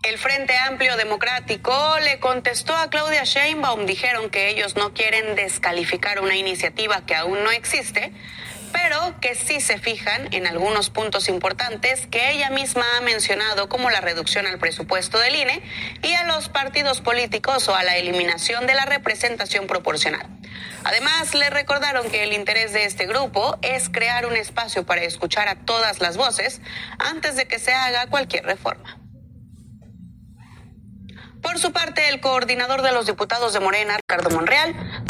El Frente Amplio Democrático le contestó a Claudia Sheinbaum. Dijeron que ellos no quieren descalificar una iniciativa que aún no existe, pero que sí se fijan en algunos puntos importantes que ella misma ha mencionado, como la reducción al presupuesto del INE y a los partidos políticos o a la eliminación de la representación proporcional. Además, le recordaron que el interés de este grupo es crear un espacio para escuchar a todas las voces antes de que se haga cualquier reforma. Por su parte, el coordinador de los diputados de Morena, Ricardo Monreal,